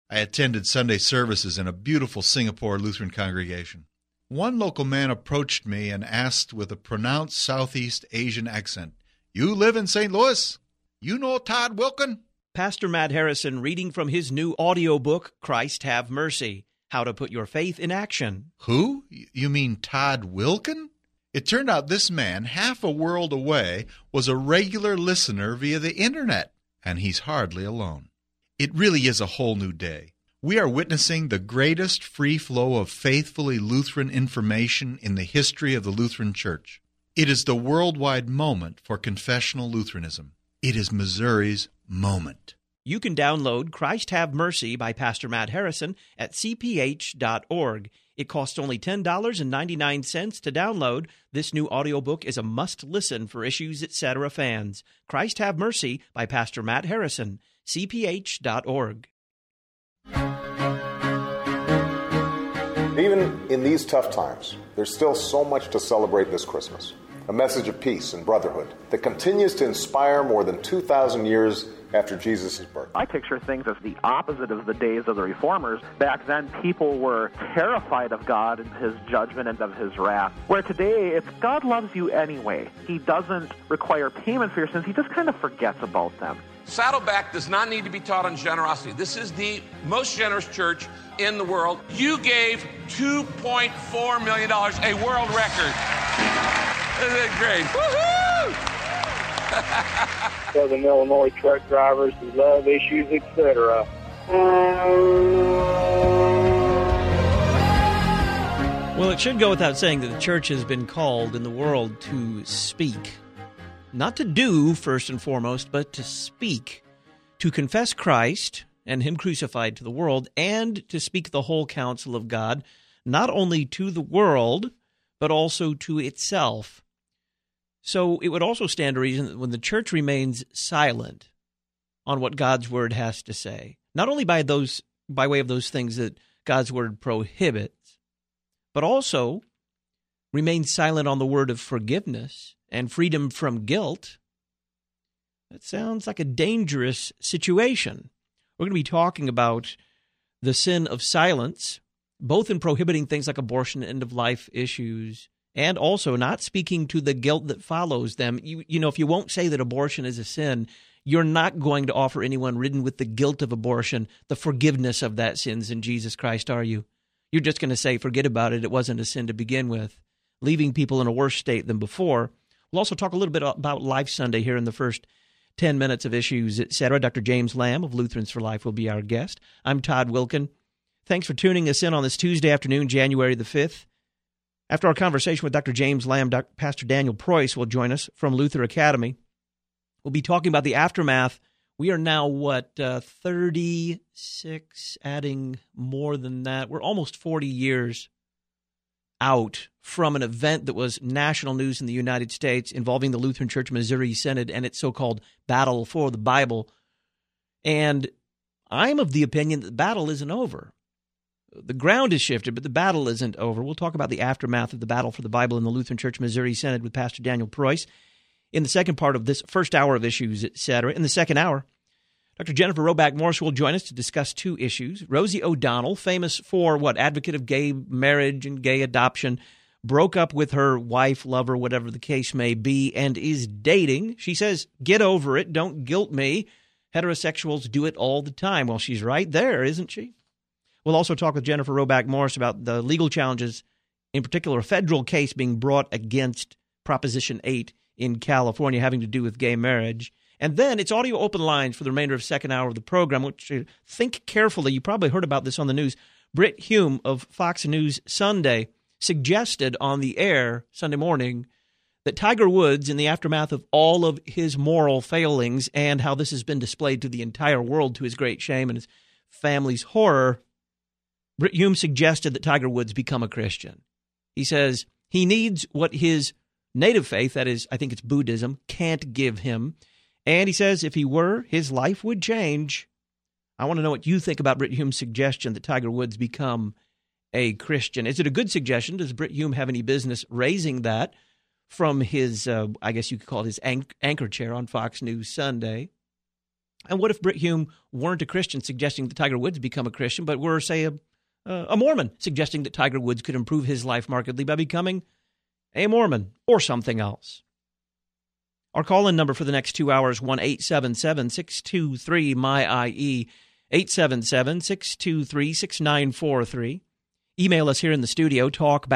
I attended Sunday services in a beautiful Singapore Lutheran congregation. One local man approached me and asked with a pronounced Southeast Asian accent, "You live in St. Louis? You know Todd Wilken?" Pastor Matt Harrison reading from his new audiobook, Christ Have Mercy, How to Put Your Faith in Action. Who? You mean Todd Wilken? It turned out this man, half a world away, was a regular listener via the internet, and he's hardly alone. It really is a whole new day. We are witnessing the greatest free flow of faithfully Lutheran information in the history of the Lutheran Church. It is the worldwide moment for confessional Lutheranism. It is Missouri's moment. You can download Christ Have Mercy by Pastor Matt Harrison at cph.org. It costs only $10.99 to download. This new audiobook is a must-listen for Issues Etc. fans. Christ Have Mercy by Pastor Matt Harrison, cph.org. Even in these tough times, there's still so much to celebrate this Christmas. A message of peace and brotherhood that continues to inspire more than 2,000 years after Jesus' birth. I picture things as the opposite of the days of the Reformers. Back then, people were terrified of God and His judgment and of His wrath. Where today, it's God loves you anyway. He doesn't require payment for your sins. He just kind of forgets about them. Saddleback does not need to be taught on generosity. This is the most generous church in the world. You gave $2.4 million, a world record. Isn't it great? Woohoo! Southern Illinois truck drivers who love Issues Etc. Well, it should go without saying that the church has been called in the world to speak. Not to do, first and foremost, but to speak. To confess Christ and Him crucified to the world, and to speak the whole counsel of God, not only to the world, but also to itself. So it would also stand to reason that when the church remains silent on what God's word has to say, not only by way of those things that God's word prohibits, but also remains silent on the word of forgiveness and freedom from guilt, that sounds like a dangerous situation. We're going to be talking about the sin of silence, both in prohibiting things like abortion, end-of-life issues, and also not speaking to the guilt that follows them. You know, if you won't say that abortion is a sin, you're not going to offer anyone ridden with the guilt of abortion the forgiveness of that sins in Jesus Christ, are you? You're just going to say, forget about it, it wasn't a sin to begin with, leaving people in a worse state than before. We'll also talk a little bit about Life Sunday here in the first 10 minutes of Issues, etc. Dr. James Lamb of Lutherans for Life will be our guest. I'm Todd Wilken. Thanks for tuning us in on this Tuesday afternoon, January the 5th. After our conversation with Dr. James Lamb, Pastor Daniel Preuss will join us from Luther Academy. We'll be talking about the aftermath. We are now, 36, adding more than that. We're almost 40 years out from an event that was national news in the United States involving the Lutheran Church Missouri Synod and its so-called battle for the Bible. And I'm of the opinion that the battle isn't over. The ground has shifted, but the battle isn't over. We'll talk about the aftermath of the battle for the Bible in the Lutheran Church Missouri Synod with Pastor Daniel Preuss in the second part of this first hour of Issues, etc. In the second hour, Dr. Jennifer Roback Morse will join us to discuss two issues. Rosie O'Donnell, famous for advocate of gay marriage and gay adoption, broke up with her wife, lover, whatever the case may be, and is dating. She says, get over it, don't guilt me. Heterosexuals do it all the time. Well, she's right there, isn't she? We'll also talk with Jennifer Roback Morse about the legal challenges, in particular a federal case being brought against Proposition 8 in California having to do with gay marriage. And then it's audio open lines for the remainder of the second hour of the program, which think carefully. You probably heard about this on the news. Brit Hume of Fox News Sunday suggested on the air Sunday morning that Tiger Woods, in the aftermath of all of his moral failings and how this has been displayed to the entire world to his great shame and his family's horror, Brit Hume suggested that Tiger Woods become a Christian. He says he needs what his native faith, that is, I think it's Buddhism, can't give him. And he says if he were, his life would change. I want to know what you think about Brit Hume's suggestion that Tiger Woods become a Christian. Is it a good suggestion? Does Brit Hume have any business raising that from his, I guess you could call it his anchor chair on Fox News Sunday? And what if Brit Hume weren't a Christian suggesting that Tiger Woods become a Christian, but were, say, a Mormon suggesting that Tiger Woods could improve his life markedly by becoming a Mormon or something else? Our call-in number for the next 2 hours, 1-877-623-MY-IE, 877-623-6943. Email us here in the studio,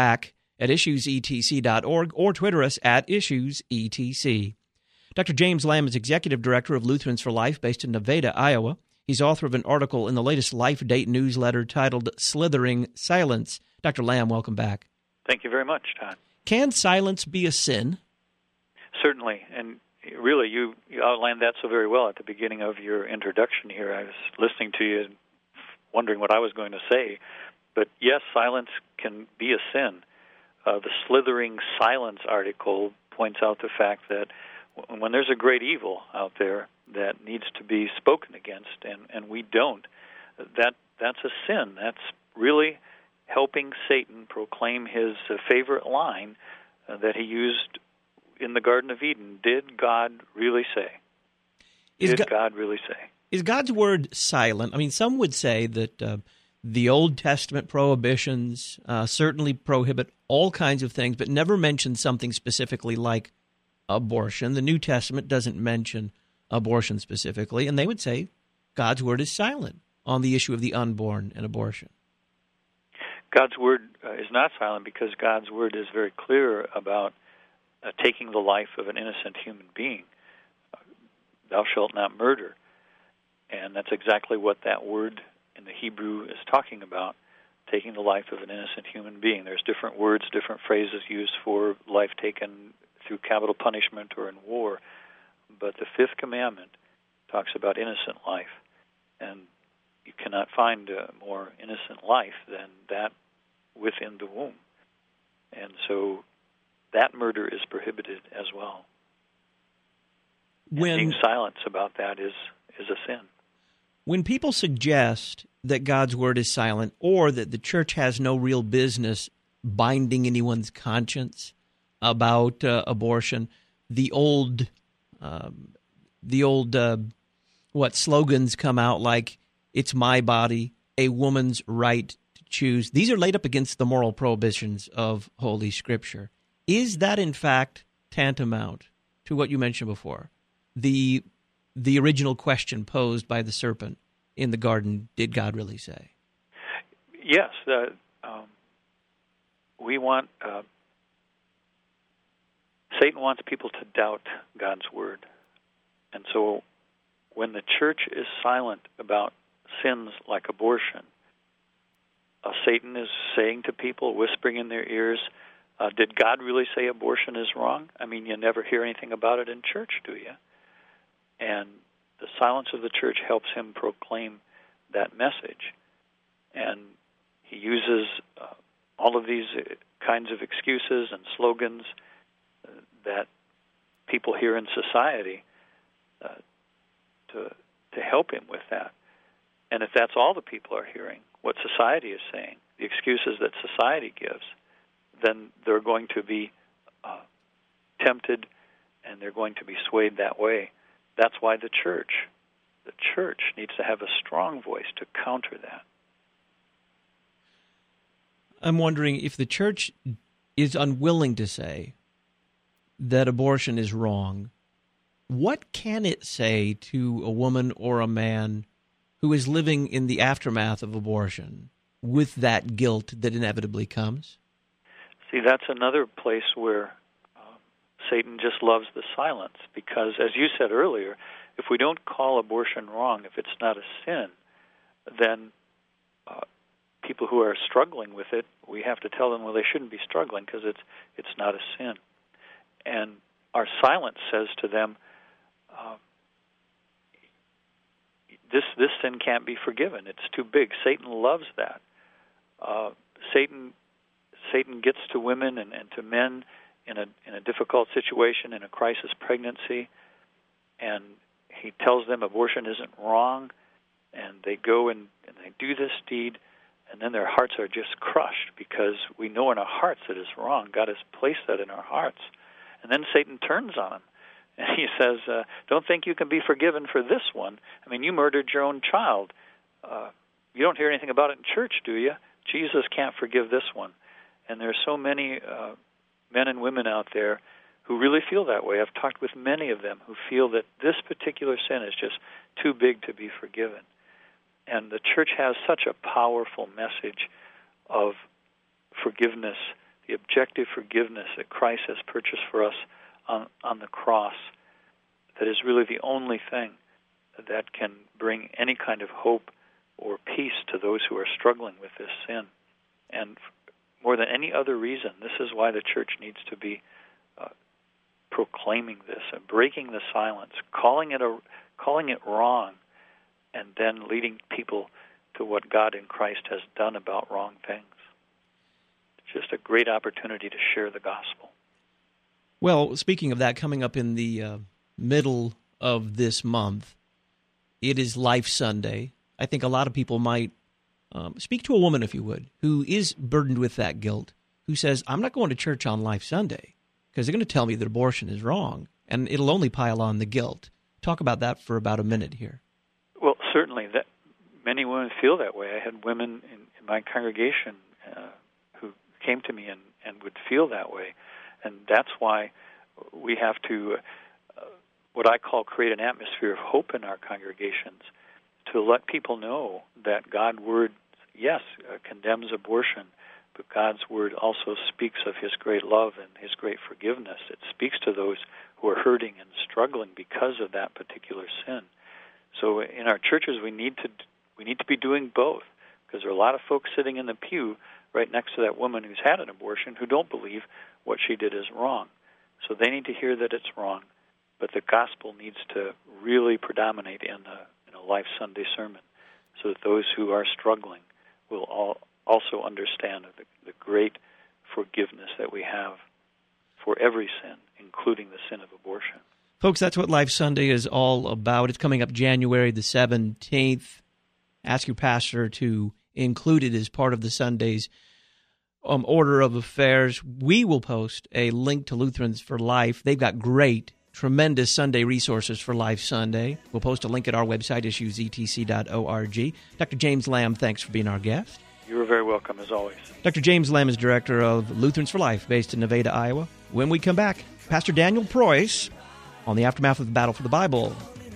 talkback@issuesetc.org, or Twitter us @issuesetc. Dr. James Lamb is Executive Director of Lutherans for Life based in Nevada, Iowa. He's author of an article in the latest Life Date newsletter titled Slithering Silence. Dr. Lamb, welcome back. Thank you very much, Todd. Can silence be a sin? Certainly, and really you outlined that so very well at the beginning of your introduction here. I was listening to you and wondering what I was going to say. But yes, silence can be a sin. The Slithering Silence article points out the fact that when there's a great evil out there that needs to be spoken against, and we don't, that's a sin. That's really helping Satan proclaim his favorite line that he used in the Garden of Eden. Did God really say? God really say? Is God's word silent? I mean, some would say that the Old Testament prohibitions certainly prohibit all kinds of things, but never mention something specifically like abortion. The New Testament doesn't mention abortion specifically, and they would say God's word is silent on the issue of the unborn and abortion. God's word is not silent because God's word is very clear about taking the life of an innocent human being. Thou shalt not murder. And that's exactly what that word in the Hebrew is talking about, taking the life of an innocent human being. There's different words, different phrases used for life taken through capital punishment or in war. But the fifth commandment talks about innocent life. And you cannot find a more innocent life than that within the womb. And so that murder is prohibited as well. And being silent about that is a sin. When people suggest that God's word is silent or that the church has no real business binding anyone's conscience about abortion, the old slogans come out like, it's my body, a woman's right to choose. These are laid up against the moral prohibitions of Holy Scripture. Is that, in fact, tantamount to what you mentioned before? The original question posed by the serpent in the garden, did God really say? Yes. Satan wants people to doubt God's word. And so when the church is silent about sins like abortion, Satan is saying to people, whispering in their ears, did God really say abortion is wrong? I mean, you never hear anything about it in church, do you? And the silence of the church helps him proclaim that message. And he uses all of these kinds of excuses and slogans that people hear in society to help him with that. And if that's all the people are hearing, what society is saying, the excuses that society gives, then they're going to be tempted and they're going to be swayed that way. That's why the church needs to have a strong voice to counter that. I'm wondering if the church is unwilling to say that abortion is wrong, what can it say to a woman or a man who is living in the aftermath of abortion with that guilt that inevitably comes? See, that's another place where Satan just loves the silence, because, as you said earlier, if we don't call abortion wrong, if it's not a sin, then people who are struggling with it, we have to tell them, well, they shouldn't be struggling because it's not a sin. And our silence says to them, this sin can't be forgiven. It's too big. Satan loves that. Satan gets to women and to men in a difficult situation, in a crisis pregnancy, and he tells them abortion isn't wrong, and they go and they do this deed, and then their hearts are just crushed because we know in our hearts that it's wrong. God has placed that in our hearts. And then Satan turns on them And he says, don't think you can be forgiven for this one. I mean, you murdered your own child. You don't hear anything about it in church, do you? Jesus can't forgive this one. And there are so many men and women out there who really feel that way. I've talked with many of them who feel that this particular sin is just too big to be forgiven. And the church has such a powerful message of forgiveness, the objective forgiveness that Christ has purchased for us on the cross, that is really the only thing that can bring any kind of hope or peace to those who are struggling with this sin. And more than any other reason, this is why the church needs to be proclaiming this and breaking the silence, calling it wrong, and then leading people to what God in Christ has done about wrong things. It's just a great opportunity to share the gospel. Well, speaking of that, coming up in the middle of this month, it is Life Sunday. I think a lot of people might speak to a woman, if you would, who is burdened with that guilt, who says, I'm not going to church on Life Sunday because they're going to tell me that abortion is wrong, and it'll only pile on the guilt. Talk about that for about a minute here. Well, certainly, that many women feel that way. I had women in my congregation who came to me and would feel that way. And that's why we have to, what I call, create an atmosphere of hope in our congregations to let people know that God's Word, yes, condemns abortion, but God's Word also speaks of His great love and His great forgiveness. It speaks to those who are hurting and struggling because of that particular sin. So in our churches, we need to be doing both, because there are a lot of folks sitting in the pew right next to that woman who's had an abortion who don't believe what she did is wrong. So they need to hear that it's wrong, but the gospel needs to really predominate in a Life Sunday sermon, so that those who are struggling will also understand the great forgiveness that we have for every sin, including the sin of abortion. Folks, that's what Life Sunday is all about. It's coming up January the 17th. Ask your pastor to include it as part of the Sunday's order of affairs. We will post a link to Lutherans for Life. They've got great, tremendous Sunday resources for Life Sunday. We'll post a link at our website, issuesetc.org. Dr. James Lamb, thanks for being our guest. You're very welcome, as always. Dr. James Lamb is director of Lutherans for Life, based in Nevada, Iowa. When we come back, Pastor Daniel Preuss on the aftermath of the battle for the Bible.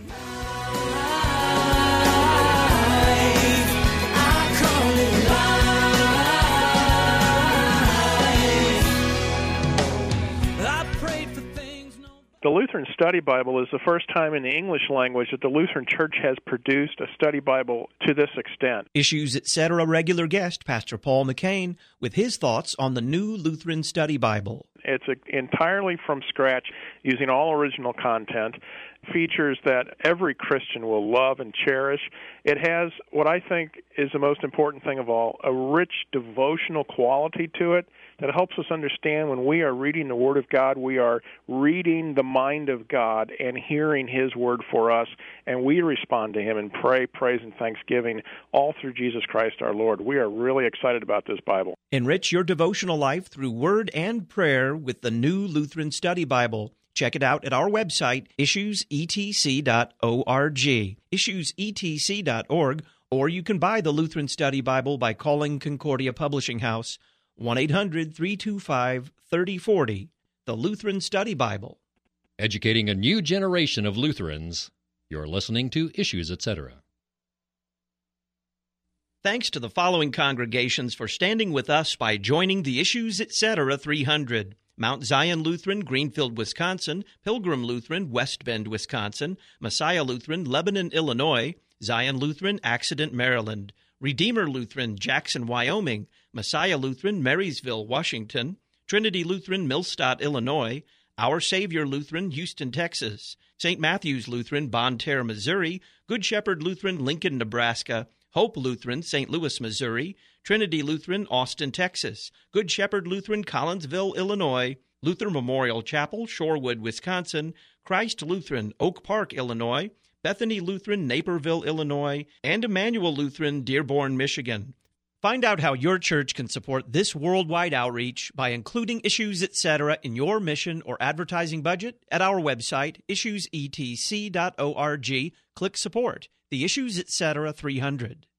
The Lutheran Study Bible is the first time in the English language that the Lutheran Church has produced a study Bible to this extent. Issues, etc. regular guest, Pastor Paul McCain, with his thoughts on the new Lutheran Study Bible. It's entirely from scratch, using all original content, features that every Christian will love and cherish. It has what I think is the most important thing of all, a rich devotional quality to it that helps us understand when we are reading the Word of God, we are reading the mind of God and hearing His Word for us, and we respond to Him in praise, and thanksgiving, all through Jesus Christ our Lord. We are really excited about this Bible. Enrich your devotional life through word and prayer with the new Lutheran Study Bible. Check it out at our website, issuesetc.org, issuesetc.org, or you can buy the Lutheran Study Bible by calling Concordia Publishing House, 1-800-325-3040, the Lutheran Study Bible. Educating a new generation of Lutherans. You're listening to Issues, Etc. Thanks to the following congregations for standing with us by joining the Issues, Etc. 300. Mount Zion Lutheran, Greenfield, Wisconsin; Pilgrim Lutheran, West Bend, Wisconsin; Messiah Lutheran, Lebanon, Illinois; Zion Lutheran, Accident, Maryland; Redeemer Lutheran, Jackson, Wyoming; Messiah Lutheran, Marysville, Washington; Trinity Lutheran, Millstadt, Illinois; Our Savior Lutheran, Houston, Texas; St. Matthew's Lutheran, Bonne Terre, Missouri; Good Shepherd Lutheran, Lincoln, Nebraska; Hope Lutheran, St. Louis, Missouri; Trinity Lutheran, Austin, Texas; Good Shepherd Lutheran, Collinsville, Illinois; Luther Memorial Chapel, Shorewood, Wisconsin; Christ Lutheran, Oak Park, Illinois; Bethany Lutheran, Naperville, Illinois; and Emmanuel Lutheran, Dearborn, Michigan. Find out how your church can support this worldwide outreach by including Issues Etc. in your mission or advertising budget at our website, issuesetc.org. Click Support, the Issues Etc. 300.